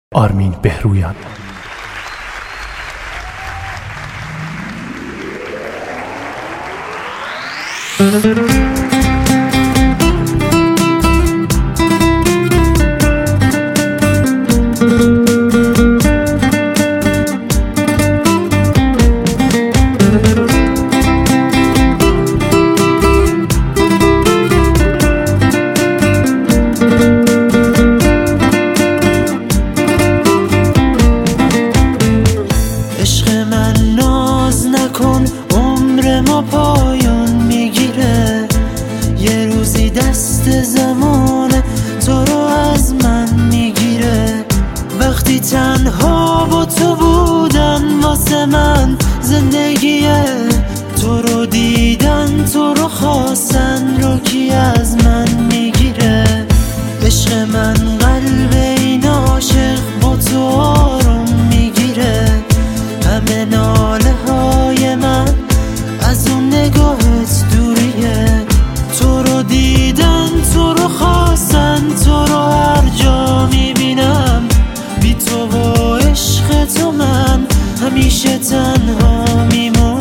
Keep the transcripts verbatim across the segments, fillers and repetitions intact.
آرمین بهرویان. عشق من ناز نکن، عمر ما پایان میگیره. یه روزی دست زمانه تو رو از من میگیره. وقتی تنها با تو بودن واسه من زندگیه. تو رو دیدن، تو رو خواستن رو کی از من میگیره؟ عشق من قلب این عاشق با تو آروم میگیره. همه ناله های من از اون نگاهت دوریه. تو رو دیدن، تو رو خواستن، تو رو هر جا میبینم. بی تو و عشق تو من همیشه تنها میمونم.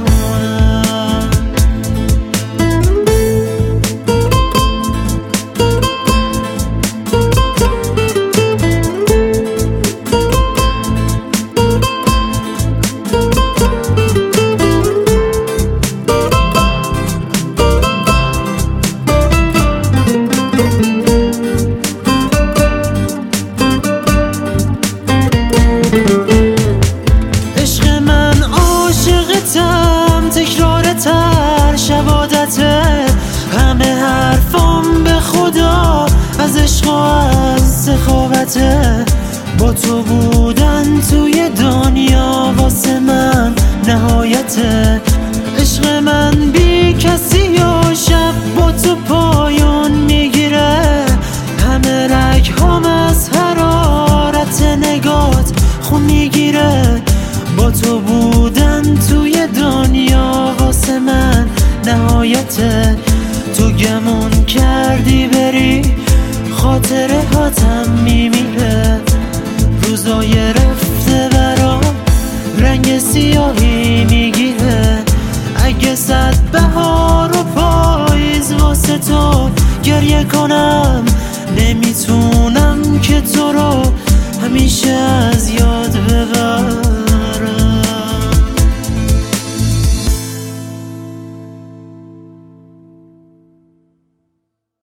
عشق من عاشقتم، تکرار تر شبادته. همه حرفام به خدا از عشق و از سخاوته. با تو بودن توی دنیا واسه من نهایته. عشق من بی کسی و شب با تو پایان میگیره. همه رگ هم از حرارت نگات خون میگیره. با تو بودن توی دنیا واسه من نهایته. تو گمون کردی بری، خاطره هاتم میمیره. روزای رفته برام رنگ سیاهی میگیره. اگه صد بهار و پاییز واسه تو گریه کنم، نمیتونم که تو رو همیشه از یاد ببرم.